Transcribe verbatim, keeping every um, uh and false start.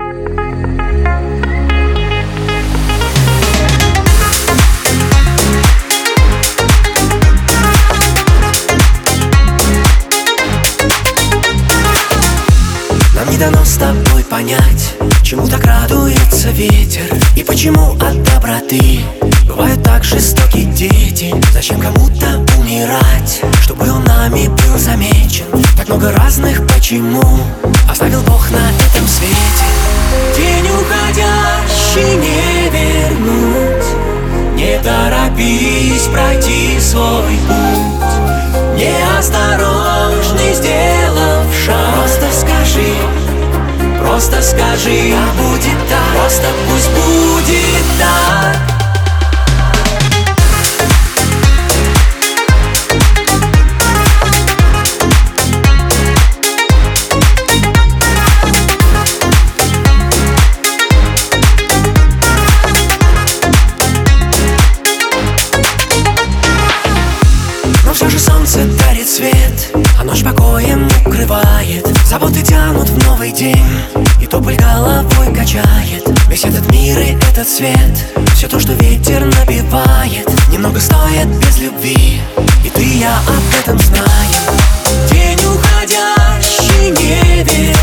Нам не дано с тобой понять, чему так радуется ветер, и почему от доброты бывают так жестоки дети. Зачем кому-то умирать, чтобы он нами был замечен? Так много разных почему оставил Бог на этом свете. День уходящий не вернуть, не торопись пройти свой путь, неосторожный сделав шаг. Просто скажи, просто скажи, а будет так, просто пусть будет так. Но все же солнце дарит свет, а ночь покоем укрывает. Заботы тянут в новый день, и тополь головой качает. Весь этот мир и этот свет, все то, что ветер напевает, немного стоит без любви, и ты и я об этом знаем. День уходящий не вернуть,